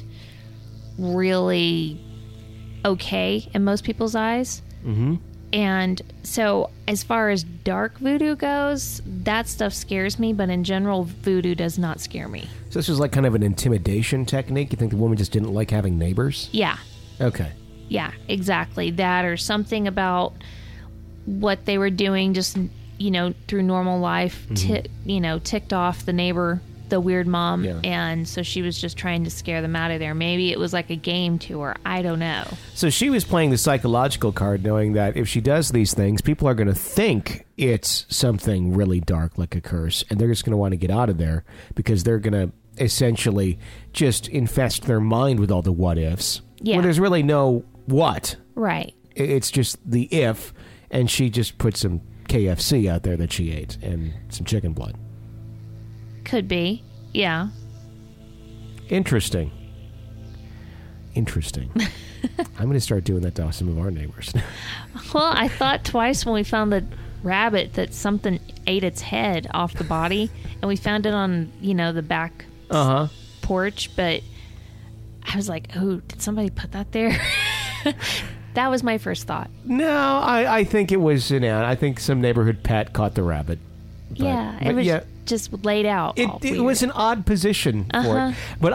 really okay in most people's eyes. Mm-hmm. And so as far as dark voodoo goes, that stuff scares me, but in general, voodoo does not scare me. So this was like kind of an intimidation technique? You think the woman just didn't like having neighbors? Yeah. Okay. Yeah, exactly. That, or something about what they were doing just, through normal life, ticked off the neighbor, the weird mom, and so she was just trying to scare them out of there. Maybe it was like a game to her. I don't know. So she was playing the psychological card, knowing that if she does these things, people are going to think it's something really dark, like a curse, and they're just going to want to get out of there because they're going to essentially just infest their mind with all the what-ifs. Yeah. Well, there's really no what. Right. It's just the if, and she just put some KFC out there that she ate and some chicken blood. Could be. Yeah. Interesting. I'm going to start doing that to some of our neighbors. Well, I thought twice when we found the rabbit that something ate its head off the body, and we found it on, the back porch, but I was like, oh, did somebody put that there? That was my first thought. No, I think it was an ant. I think some neighborhood pet caught the rabbit. But it was just laid out. It was an odd position for it. But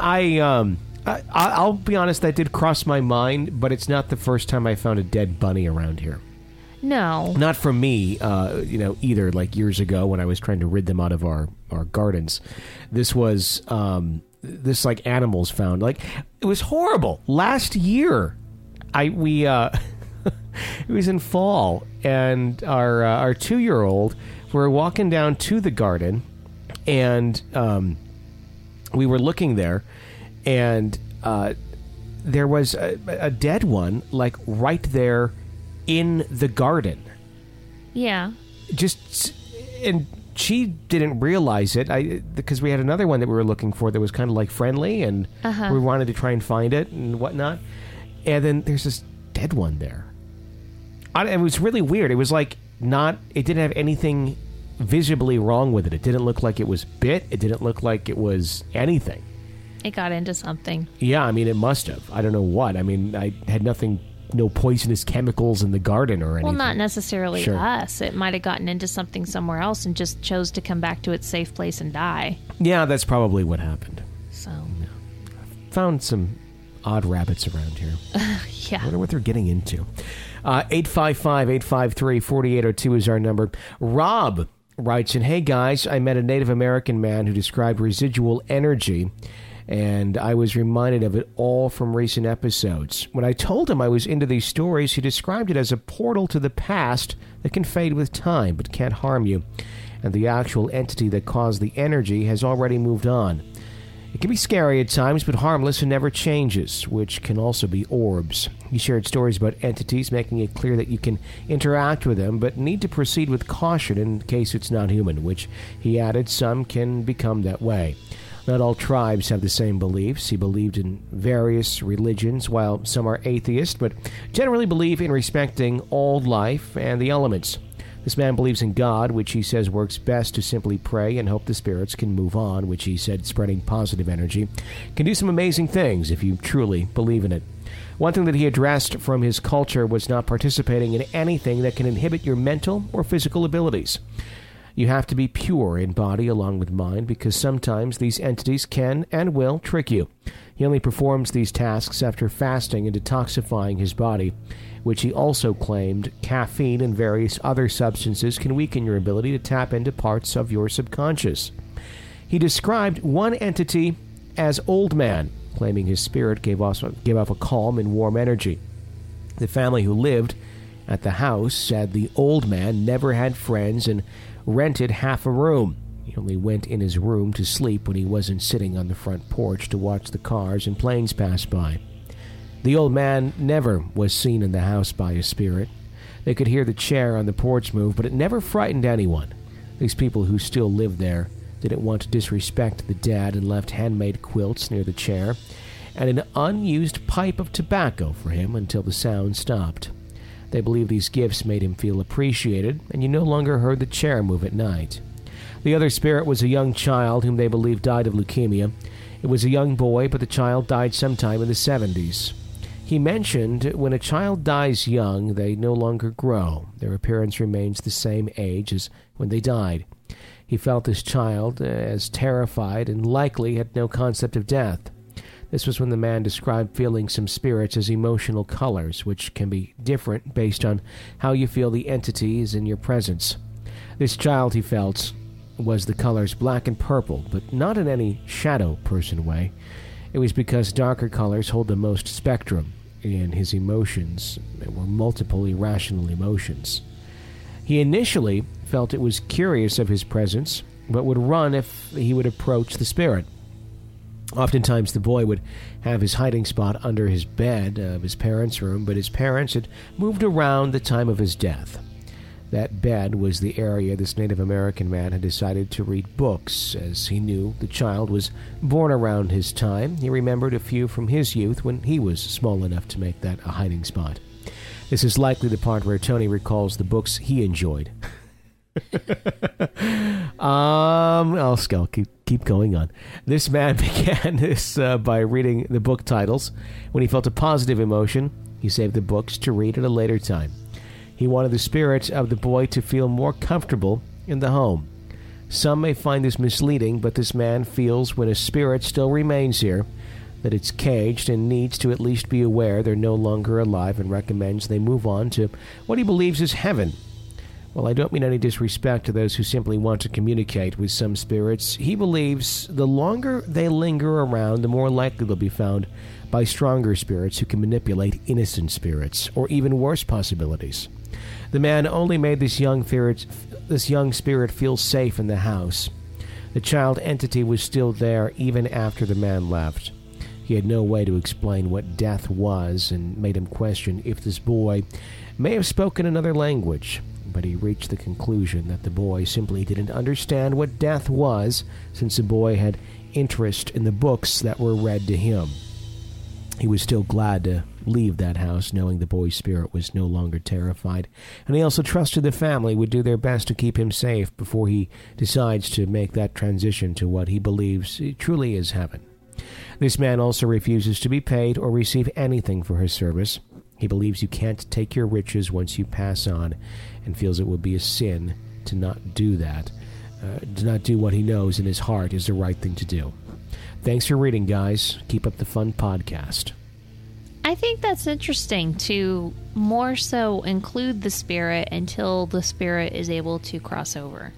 I'll be honest, that did cross my mind, but it's not the first time I found a dead bunny around here. No. Not from me, either, like years ago when I was trying to rid them out of our gardens. This was, like animals found. Like, it was horrible. Last year, it was in fall, and our 2-year-old, we were walking down to the garden, and we were looking there, and there was a dead one, like right there in the garden. Yeah. And she didn't realize it because we had another one that we were looking for that was kind of like friendly, and we wanted to try and find it and whatnot. And then there's this dead one there. It was really weird. It was like it didn't have anything visibly wrong with it. It didn't look like it was bit. It didn't look like it was anything. It got into something. Yeah, I mean, it must have. I don't know what. I mean, I had no poisonous chemicals in the garden or anything. Well, not necessarily us. It might have gotten into something somewhere else and just chose to come back to its safe place and die. Yeah, that's probably what happened. So. I found some odd rabbits around here. Yeah. I wonder what they're getting into. 855-853-4802 is our number. Rob writes in, hey guys, I met a Native American man who described residual energy, and I was reminded of it all from recent episodes. When I told him I was into these stories, he described it as a portal to the past that can fade with time but can't harm you, and the actual entity that caused the energy has already moved on. It can be scary at times, but harmless and never changes, which can also be orbs. He shared stories about entities, making it clear that you can interact with them, but need to proceed with caution in case it's not human, which, he added, some can become that way. Not all tribes have the same beliefs. He believed in various religions, while some are atheist, but generally believe in respecting all life and the elements. This man believes in God, which he says works best to simply pray and hope the spirits can move on, which he said spreading positive energy can do some amazing things if you truly believe in it. One thing that he addressed from his culture was not participating in anything that can inhibit your mental or physical abilities. You have to be pure in body along with mind, because sometimes these entities can and will trick you. He only performs these tasks after fasting and detoxifying his body, which he also claimed caffeine and various other substances can weaken your ability to tap into parts of your subconscious. He described one entity as Old Man, claiming his spirit gave off a calm and warm energy. The family who lived at the house said the Old Man never had friends and rented half a room. He only went in his room to sleep when he wasn't sitting on the front porch to watch the cars and planes pass by. The old man never was seen in the house by a spirit. They could hear the chair on the porch move, but it never frightened anyone. These people who still lived there didn't want to disrespect the dead and left handmade quilts near the chair and an unused pipe of tobacco for him until the sound stopped. They believed these gifts made him feel appreciated, and you no longer heard the chair move at night. The other spirit was a young child whom they believed died of leukemia. It was a young boy, but the child died sometime in the 70s. He mentioned when a child dies young, they no longer grow. Their appearance remains the same age as when they died. He felt this child as terrified and likely had no concept of death. This was when the man described feeling some spirits as emotional colors, which can be different based on how you feel the entity is in your presence. This child, he felt, was the colors black and purple, but not in any shadow person way. It was because darker colors hold the most spectrum, and his emotions were multiple irrational emotions. He initially felt it was curious of his presence, but would run if he would approach the spirit. Oftentimes the boy would have his hiding spot under his bed of his parents' room, but his parents had moved around the time of his death. That bed was the area this Native American man had decided to read books, as he knew the child was born around his time. He remembered a few from his youth when he was small enough to make that a hiding spot. This is likely the part where Tony recalls the books he enjoyed. I'll keep going on. This man began this by reading the book titles. When he felt a positive emotion, he saved the books to read at a later time. He wanted the spirit of the boy to feel more comfortable in the home. Some may find this misleading, but this man feels when a spirit still remains here, that it's caged and needs to at least be aware they're no longer alive, and recommends they move on to what he believes is heaven. Well, I don't mean any disrespect to those who simply want to communicate with some spirits. He believes the longer they linger around, the more likely they'll be found by stronger spirits who can manipulate innocent spirits, or even worse possibilities. The man only made this young spirit feel safe in the house. The child entity was still there even after the man left. He had no way to explain what death was, and made him question if this boy may have spoken another language. But he reached the conclusion that the boy simply didn't understand what death was, since the boy had interest in the books that were read to him. He was still glad to leave that house, knowing the boy's spirit was no longer terrified, and he also trusted the family would do their best to keep him safe before he decides to make that transition to what he believes truly is heaven. This man also refuses to be paid or receive anything for his service. He believes you can't take your riches once you pass on, and feels it would be a sin to not do that, to not do what he knows in his heart is the right thing to do. Thanks for reading, guys. Keep up the fun podcast. I think that's interesting to more so include the spirit until the spirit is able to cross over.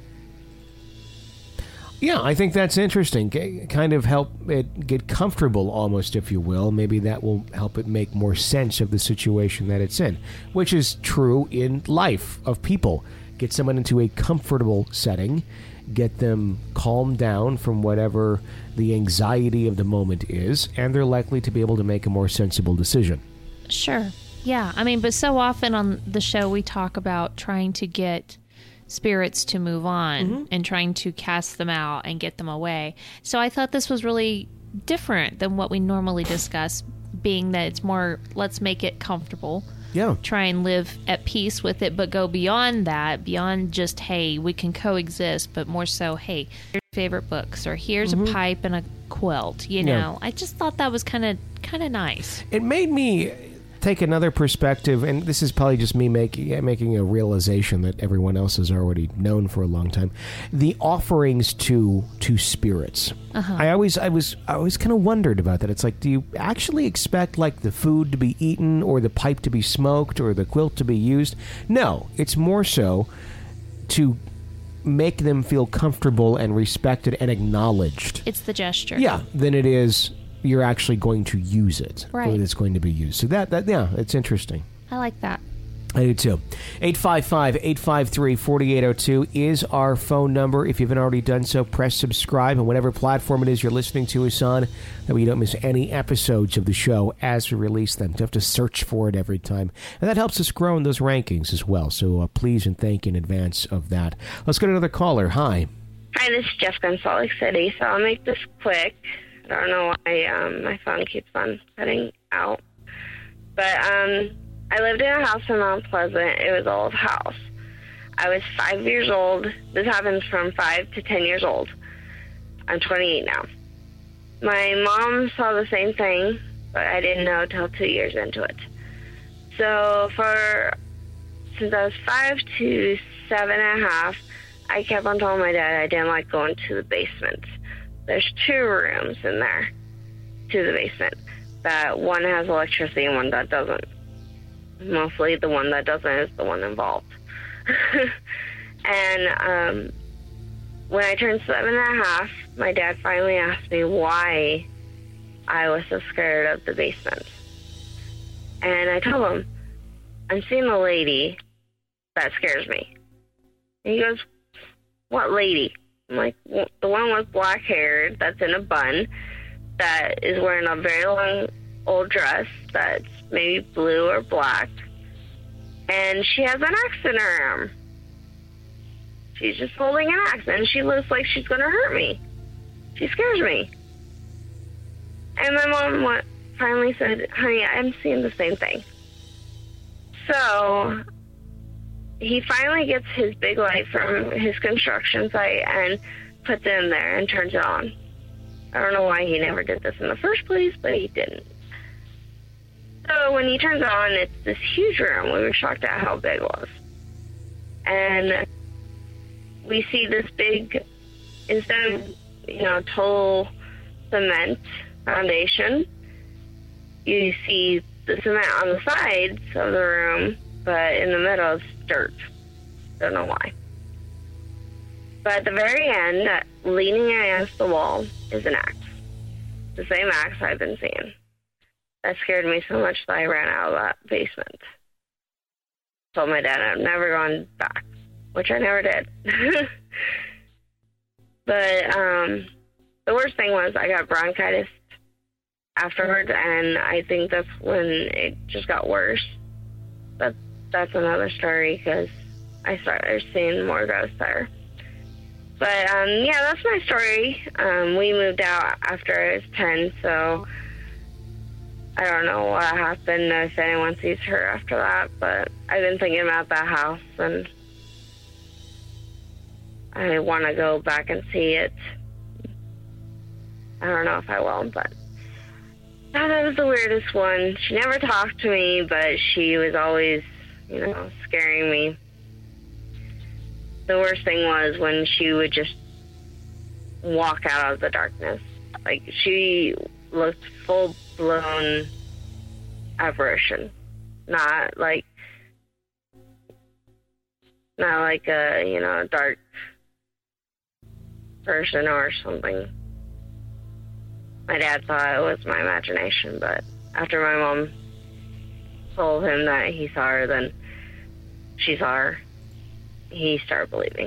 Yeah, I think that's interesting. Kind of help it get comfortable almost, if you will. Maybe that will help it make more sense of the situation that it's in, which is true in life of people. Get someone into a comfortable setting, get them calmed down from whatever the anxiety of the moment is, and they're likely to be able to make a more sensible decision. Sure. Yeah. I mean, but so often on the show we talk about trying to get spirits to move on and trying to cast them out and get them away. So I thought this was really different than what we normally discuss, being that it's more, let's make it comfortable. Yeah. Try and live at peace with it, but go beyond that, beyond just, hey, we can coexist, but more so, hey, here's favorite books, or here's a pipe and a quilt, you know. I just thought that was kind of nice. It made me take another perspective, and this is probably just me making a realization that everyone else has already known for a long time. The offerings to spirits. I always kind of wondered about that. It's like, do you actually expect like the food to be eaten, or the pipe to be smoked, or the quilt to be used? No, it's more so to make them feel comfortable and respected and acknowledged. It's the gesture. Yeah, than it is you're actually going to use it, right? Or it's going to be used. So that yeah, it's interesting. I like that. I do too. 855-853-4802 is our phone number. If you haven't already done so, press subscribe on whatever platform it is you're listening to us on. That way you don't miss any episodes of the show as we release them. You don't have to search for it every time. And that helps us grow in those rankings as well. So please and thank you in advance of that. Let's go to another caller. Hi. Hi, this is Jessica in Salt Lake City. So I'll make this quick. I don't know why my phone keeps on cutting out. But I lived in a house in Mount Pleasant. It was an old house. I was 5 years old. This happens from 5 to 10 years old. I'm 28 now. My mom saw the same thing, but I didn't know till 2 years into it. So since I was 5 to 7.5, I kept on telling my dad I didn't like going to the basement. There's 2 rooms in there to the basement. That one has electricity and one that doesn't. Mostly the one that doesn't is the one involved. And when I turned 7.5, my dad finally asked me why I was so scared of the basement. And I told him, I'm seeing a lady that scares me. And he goes, what lady? I'm like, well, the one with black hair that's in a bun that is wearing a very long old dress that's maybe blue or black, and she has an axe in her arm. She's just holding an axe, and she looks like she's going to hurt me. She scares me. And my mom finally said, honey, I'm seeing the same thing. So he finally gets his big light from his construction site and puts it in there and turns it on. I don't know why he never did this in the first place, but he didn't. So when he turns it on, it's this huge room. We were shocked at how big it was. And we see this big, instead of, total cement foundation, you see the cement on the sides of the room, but in the middle is dirt. Don't know why. But at the very end, leaning against the wall, is an axe. The same axe I've been seeing. That scared me so much that I ran out of that basement. Told my dad I'm never going back, which I never did. But the worst thing was I got bronchitis afterwards, and I think that's when it just got worse. But that's another story because I started seeing more ghosts there. But, that's my story. We moved out after I was 10, so I don't know what happened, if anyone sees her after that, but I've been thinking about that house, and I want to go back and see it. I don't know if I will, but that was the weirdest one. She never talked to me, but she was always, scaring me. The worst thing was when she would just walk out of the darkness. Like, she looked full-blown apparition. Not like a, dark person or something. My dad thought it was my imagination, but after my mom told him that he saw her, then she saw her, he started believing.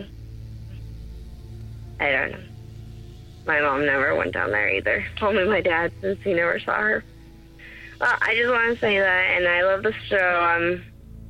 I don't know. My mom never went down there either. Only my dad, since he never saw her. Well, I just want to say that, and I love the show.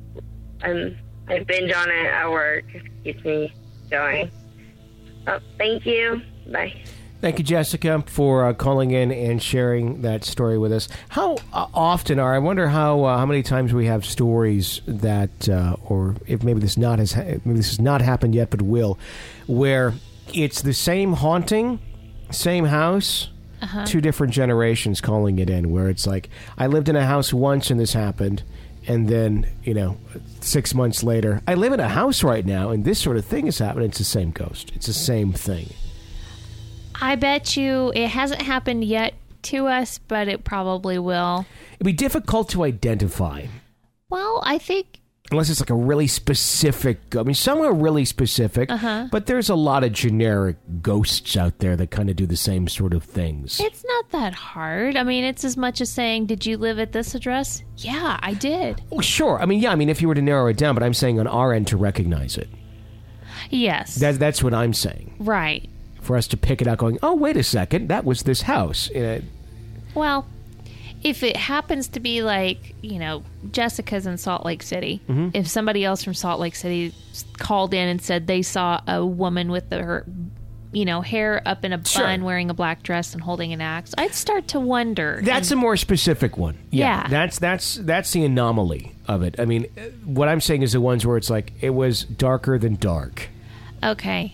I binge on it at work. It keeps me going. Oh, thank you. Bye. Thank you, Jessica, for calling in and sharing that story with us. How often I wonder how many times we have stories that, or if maybe this has not happened yet, but will, where it's the same haunting, same house, 2 different generations calling it in, where it's like, I lived in a house once and this happened, and then, 6 months later, I live in a house right now and this sort of thing is happening. It's the same ghost. It's the same thing. I bet you it hasn't happened yet to us, but it probably will. It'd be difficult to identify. Well, I think Unless it's like a really specific... I mean, some are really specific, but there's a lot of generic ghosts out there that kind of do the same sort of things. It's not that hard. I mean, it's as much as saying, did you live at this address? Yeah, I did. Oh, sure. I mean, yeah, if you were to narrow it down, but I'm saying on our end to recognize it. Yes. That's what I'm saying. Right. For us to pick it out going, oh, wait a second, that was this house. Well... If it happens to be like, Jessica's in Salt Lake City, if somebody else from Salt Lake City called in and said they saw a woman with her, hair up in a bun, wearing a black dress and holding an axe, I'd start to wonder. That's a more specific one. Yeah. That's the anomaly of it. I mean, what I'm saying is the ones where it's like, it was darker than dark. Okay.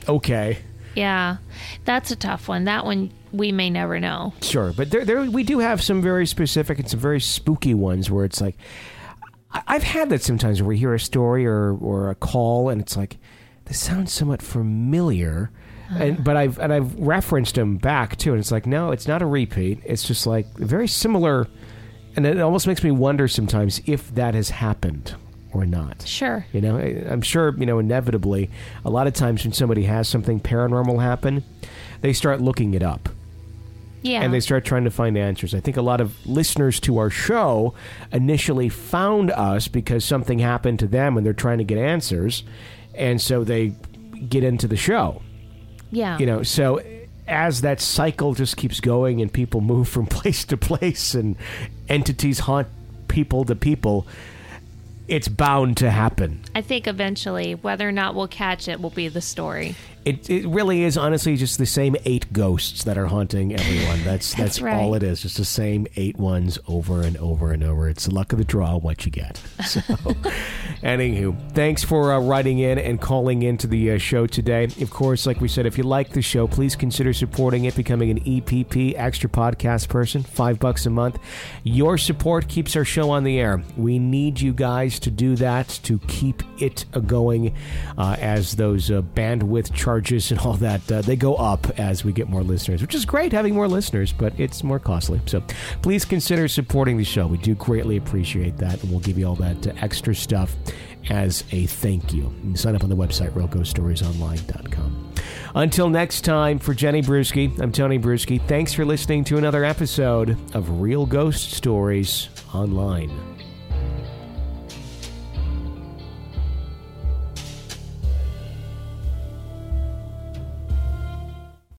Yeah, that's a tough one. That one we may never know. Sure, but there we do have some very specific and some very spooky ones where it's like, I've had that sometimes where we hear a story or a call and it's like, this sounds somewhat familiar, but I've referenced them back too, and it's like, no, it's not a repeat. It's just like very similar, and it almost makes me wonder sometimes if that has happened or not. Sure. I'm sure, inevitably, a lot of times when somebody has something paranormal happen, they start looking it up. Yeah. And they start trying to find answers. I think a lot of listeners to our show initially found us because something happened to them and they're trying to get answers. And so they get into the show. Yeah. So as that cycle just keeps going and people move from place to place and entities haunt people to people, it's bound to happen. I think eventually, whether or not we'll catch it will be the story. It really is honestly just the same 8 ghosts that are haunting everyone. That's right. All it is. Just the same 8 ones over and over and over. It's the luck of the draw, what you get. So, anywho, thanks for writing in and calling into the show today. Of course, like we said, if you like the show, please consider supporting it, becoming an EPP, Extra Podcast Person, $5 a month. Your support keeps our show on the air. We need you guys to do that, to keep it going as those bandwidth charges and all that, they go up as we get more listeners, which is great having more listeners, but it's more costly. So please consider supporting the show. We do greatly appreciate that, and we'll give you all that extra stuff as a thank you. You can sign up on the website, realghoststoriesonline.com. Until next time, for Jenny Bruschi, I'm Tony Bruschi. Thanks for listening to another episode of Real Ghost Stories Online.